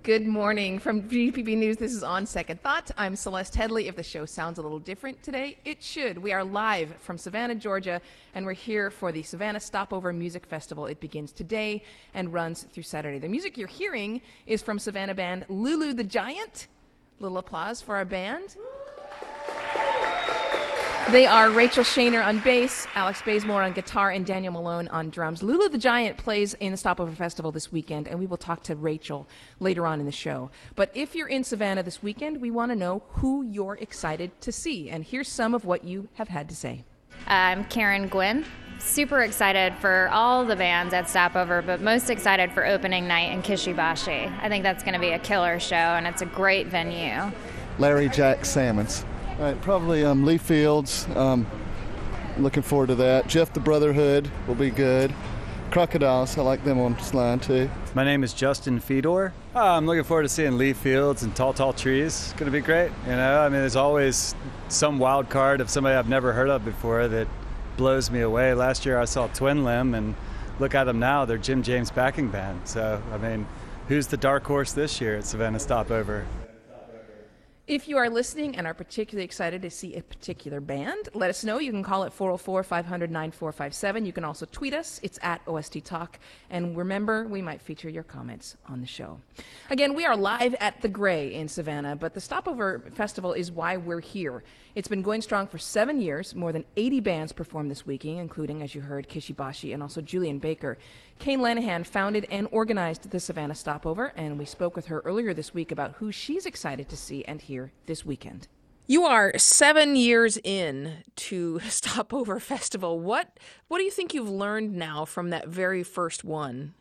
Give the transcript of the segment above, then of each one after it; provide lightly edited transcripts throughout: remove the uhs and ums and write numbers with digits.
Good morning from GPB News. This is On Second Thought. I'm Celeste Headley. If the show sounds a little different today, it should. We are live from Savannah, Georgia, and we're here for the Savannah Stopover Music Festival. It begins today and runs through Saturday. The music you're hearing is from Savannah band Lulu the Giant. Little applause for our band. They are Rachel Shaner on bass, Alex Bazemore on guitar, and Daniel Malone on drums. Lulu the Giant plays in the Stopover Festival this weekend, and we will talk to Rachel later on in the show. But if you're in Savannah this weekend, we want to know who you're excited to see. And here's some of what you have had to say. I'm Karen Gwynn. Super excited for all the bands at Stopover, but most excited for opening night in Kishibashi. I think that's going to be a killer show, and it's a great venue. Larry Jack Salmons. All right, probably Lee Fields. Looking forward to that. Jeff the Brotherhood will be good. Crocodiles, I like them on this line too. My name is Justin Fedor. I'm looking forward to seeing Lee Fields and Tall Tall Trees. It's going to be great. You know, I mean, there's always some wild card of somebody I've never heard of before that blows me away. Last year I saw Twin Limb, and look at them now. They're Jim James' backing band. So, I mean, who's the dark horse this year at Savannah Stopover? If you are listening and are particularly excited to see a particular band, let us know. You can call it 404-500-9457. You can also tweet us. It's at OST Talk. And remember, we might feature your comments on the show. Again, we are live at the Gray in Savannah, but the Stopover Festival is why we're here. It's been going strong for 7 years. More than 80 bands performed this weekend, including, as you heard, Kishibashi and also Julian Baker. Kane Lanahan founded and organized the Savannah Stopover, and we spoke with her earlier this week about who she's excited to see and hear this weekend. You are 7 years in to Stopover Festival. What do you think you've learned now from that very first one?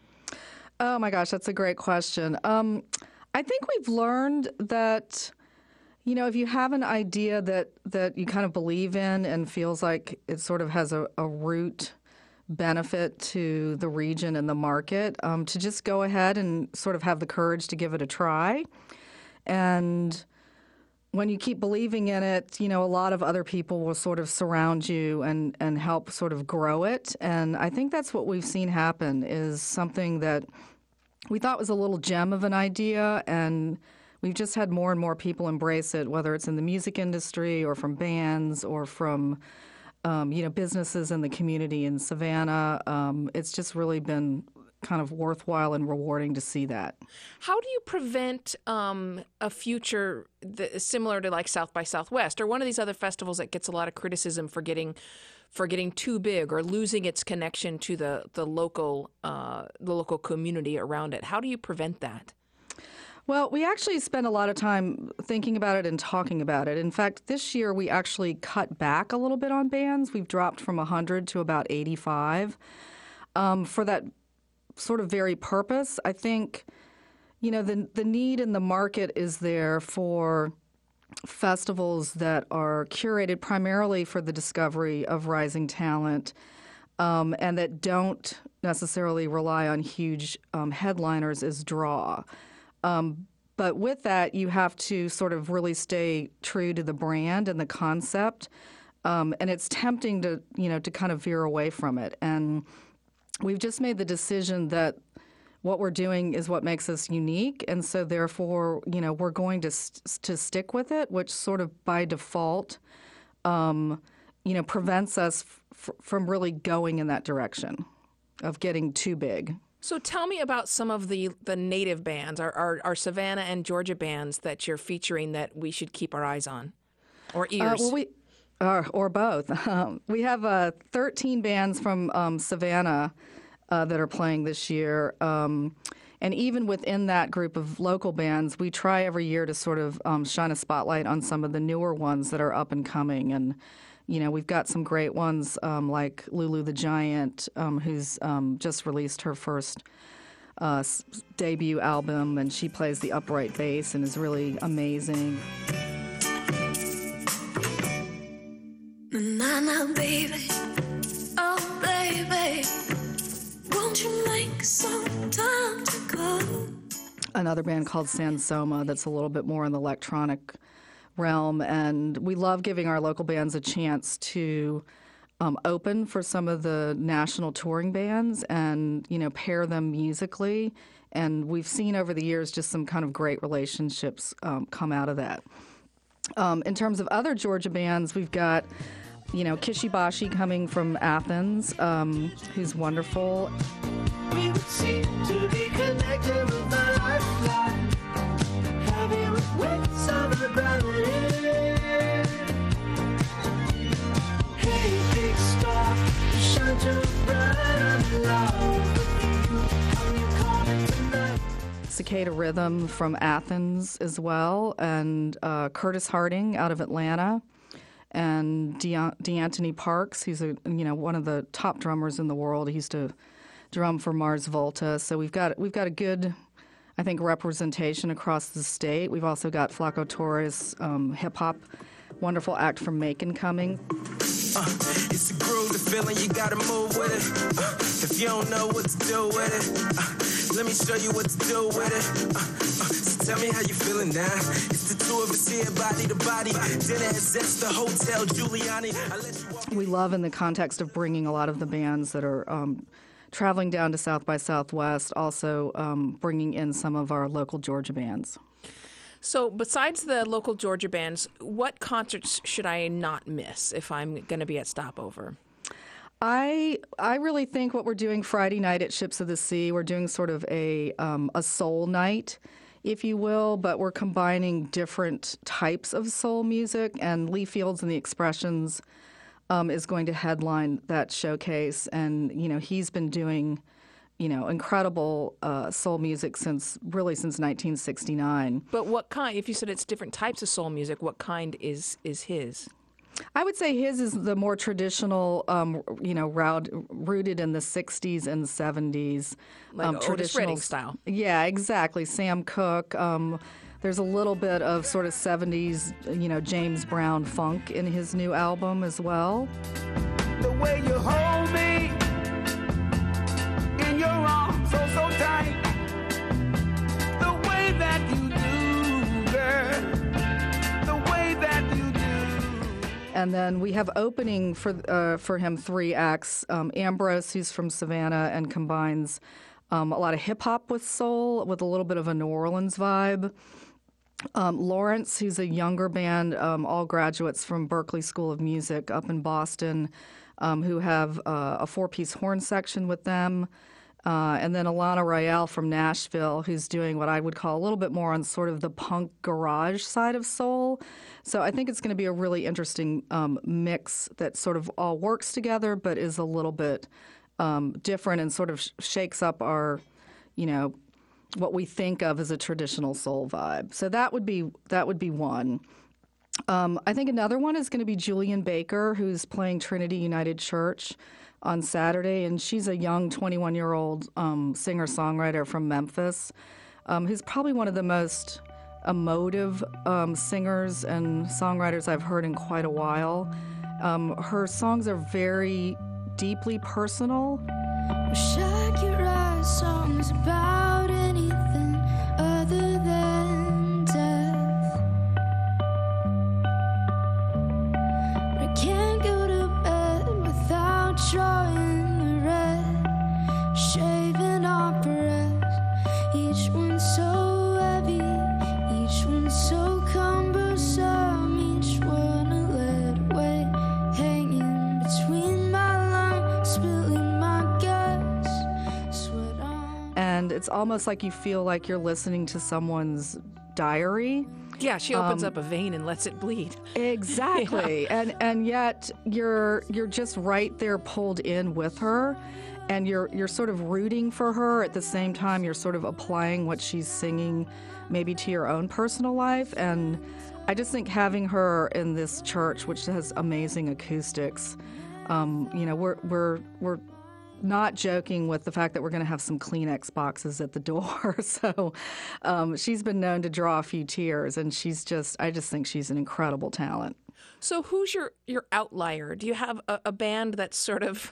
Oh my gosh, that's a great question. I think we've learned that, you know, if you have an idea that you kind of believe in and feels like it sort of has a root benefit to the region and the market, to just go ahead and sort of have the courage to give it a try. And when you keep believing in it, you know, a lot of other people will sort of surround you and help sort of grow it. And I think that's what we've seen happen, is something that we thought was a little gem of an idea, and we've just had more and more people embrace it, whether it's in the music industry or from bands or from businesses in the community in Savannah. It's just really been kind of worthwhile and rewarding to see that. How do you prevent a future similar to like South by Southwest or one of these other festivals that gets a lot of criticism for getting too big or losing its connection to the local community around it? How do you prevent that? Well, we actually spent a lot of time thinking about it and talking about it. In fact, this year we actually cut back a little bit on bands. We've dropped from 100 to about 85 for that sort of very purpose. I think, you know, the need in the market is there for festivals that are curated primarily for the discovery of rising talent and that don't necessarily rely on huge headliners as draw. But with that, you have to sort of really stay true to the brand and the concept. And it's tempting to kind of veer away from it. And we've just made the decision that what we're doing is what makes us unique. And so therefore, you know, we're going to stick with it, which sort of by default, prevents us from really going in that direction of getting too big. So tell me about some of the native bands, our Savannah and Georgia bands that you're featuring that we should keep our eyes on, or ears. Or both. We have 13 bands from Savannah that are playing this year. And even within that group of local bands, we try every year to sort of shine a spotlight on some of the newer ones that are up and coming. And, you know, we've got some great ones like Lulu the Giant, who's just released her first debut album, and she plays the upright bass and is really amazing. Na-na, baby, oh baby, won't you make some time to go? Another band called Sansoma that's a little bit more in the electronic realm, and we love giving our local bands a chance to open for some of the national touring bands and, you know, pair them musically And we've seen over the years just some kind of great relationships come out of that. In terms of other Georgia bands, we've got, Kishibashi coming from Athens, who's wonderful. We would seem to be connected with the lifeline, heavy with weights of the gravity. Hey, big star, shine too bright, I'm in love with you. How you calling tonight? Cicada Rhythm from Athens as well, and Curtis Harding out of Atlanta, and DeAnthony Parks. He's one of the top drummers in the world. He used to drum for Mars Volta. So we've got a good, I think, representation across the state. We've also got Flaco Torres, hip hop, wonderful act from Macon coming. It's a groove, the feeling, you gotta move with it. If you don't know what to do with it, let me show you what to do with it. So tell me how you feeling now. It's the two of us here, body to body. Dinner at Zest, the Hotel Giuliani. I let you walk. We love, in the context of bringing a lot of the bands that are traveling down to South by Southwest, also bringing in some of our local Georgia bands. So besides the local Georgia bands, what concerts should I not miss if I'm going to be at Stopover? I really think what we're doing Friday night at Ships of the Sea, we're doing sort of a soul night, if you will, but we're combining different types of soul music, and Lee Fields and the Expressions is going to headline that showcase, and he's been doing incredible soul music since 1969. But what kind? If you said it's different types of soul music, what kind is his? I would say his is the more traditional, rooted in the 60s and 70s. Like Otis traditional Redding style. Yeah, exactly. Sam Cooke. There's a little bit of sort of 70s, James Brown funk in his new album as well. The way you hold me in your arms, so tight. The way that you do, girl. The way that you do. And then we have opening for him 3 acts. Ambrose, who's from Savannah and combines a lot of hip hop with soul, with a little bit of a New Orleans vibe. Lawrence, who's a younger band, all graduates from Berklee School of Music up in Boston, who have a 4-piece horn section with them. And then Alana Royale from Nashville, who's doing what I would call a little bit more on sort of the punk garage side of soul. So I think it's going to be a really interesting mix that sort of all works together, but is a little bit different and sort of shakes up our, what we think of as a traditional soul vibe. So that would be one. I think another one is going to be Julian Baker, who's playing Trinity United Church on Saturday, and she's a young 21-year-old singer-songwriter from Memphis, who's probably one of the most emotive singers and songwriters I've heard in quite a while. Her songs are very deeply personal. Wish I could write songs about anything other than death, but I can't go to bed without drawing the red, shaving operas, each one so heavy, each one so cumbersome, each one a lead weight hanging between my lungs, spilling my guts, sweat on. And it's almost like you feel like you're listening to someone's diary. Yeah, she opens up a vein and lets it bleed. Exactly. Yeah. And yet you're just right there pulled in with her, and you're sort of rooting for her at the same time. You're sort of applying what she's singing maybe to your own personal life. And I just think having her in this church, which has amazing acoustics, we're not joking with the fact that we're going to have some Kleenex boxes at the door. So she's been known to draw a few tears, and I just think she's an incredible talent. So who's your outlier? Do you have a band that's sort of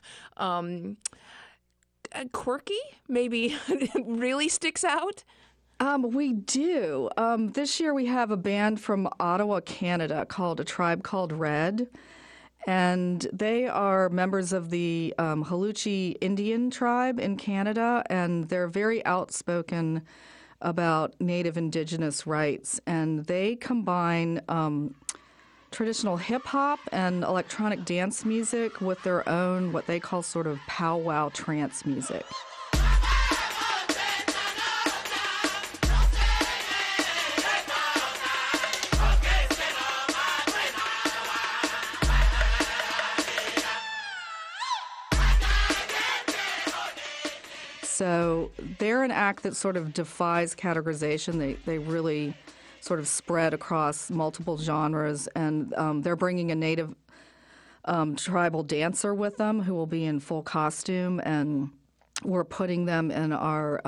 quirky, maybe really sticks out? We do. This year we have a band from Ottawa, Canada called A Tribe Called Red. And they are members of the Haluchi Indian tribe in Canada, and they're very outspoken about Native Indigenous rights. And they combine traditional hip hop and electronic dance music with their own, what they call sort of powwow trance music. So they're an act that sort of defies categorization. They really sort of spread across multiple genres, and they're bringing a native tribal dancer with them who will be in full costume, and we're putting them in our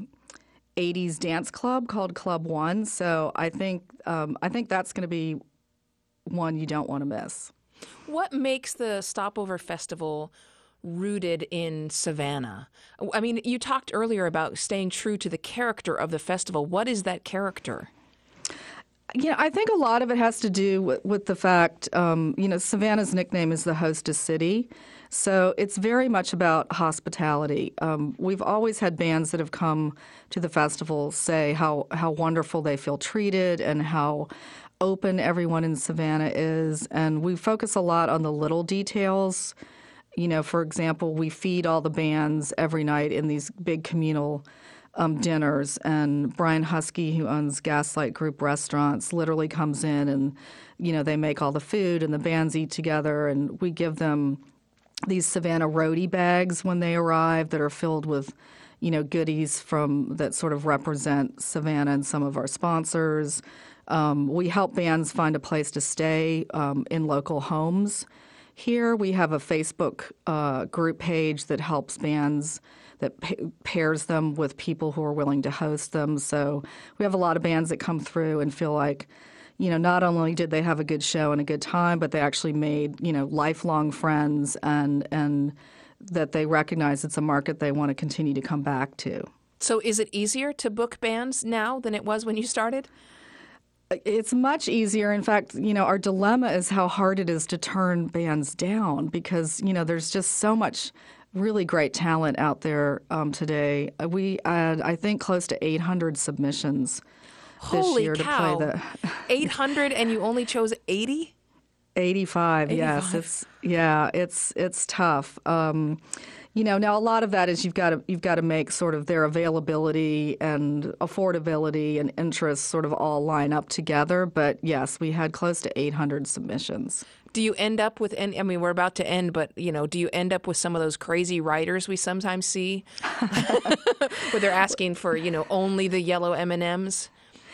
80s dance club called Club One. So I think that's going to be one you don't want to miss. What makes the Stopover Festival rooted in Savannah? I mean, you talked earlier about staying true to the character of the festival. What is that character? Yeah, I think a lot of it has to do with the fact, Savannah's nickname is the hostess city. So it's very much about hospitality. We've always had bands that have come to the festival say how wonderful they feel treated and how open everyone in Savannah is. And we focus a lot on the little details. For example, we feed all the bands every night in these big communal dinners, and Brian Husky, who owns Gaslight Group Restaurants, literally comes in and, they make all the food and the bands eat together, and we give them these Savannah roadie bags when they arrive that are filled with, goodies that sort of represent Savannah and some of our sponsors. We help bands find a place to stay in local homes. Here we have a Facebook group page that helps bands, that pairs them with people who are willing to host them. So we have a lot of bands that come through and feel like, not only did they have a good show and a good time, but they actually made, lifelong friends, and that they recognize it's a market they want to continue to come back to. So is it easier to book bands now than it was when you started? It's much easier. In fact, our dilemma is how hard it is to turn bands down because, there's just so much really great talent out there today. We had, I think, close to 800 submissions this year cow. To play the 800 and you only chose 80? 85, yes. It's tough. Now a lot of that is you've got to make sort of their availability and affordability and interests sort of all line up together. But yes, we had close to 800 submissions. Do you end up with, we're about to end, but, do you end up with some of those crazy writers we sometimes see where they're asking for, only the yellow M&Ms?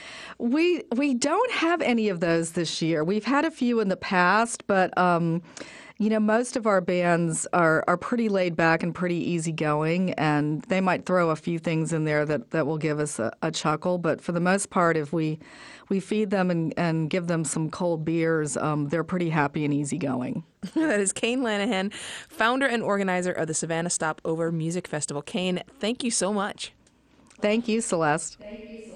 We don't have any of those this year. We've had a few in the past, but most of our bands are pretty laid back and pretty easygoing, and they might throw a few things in there that will give us a chuckle. But for the most part, if we feed them and give them some cold beers, they're pretty happy and easygoing. That is Kane Lanahan, founder and organizer of the Savannah Stopover Music Festival. Kane, thank you so much. Thank you, Celeste.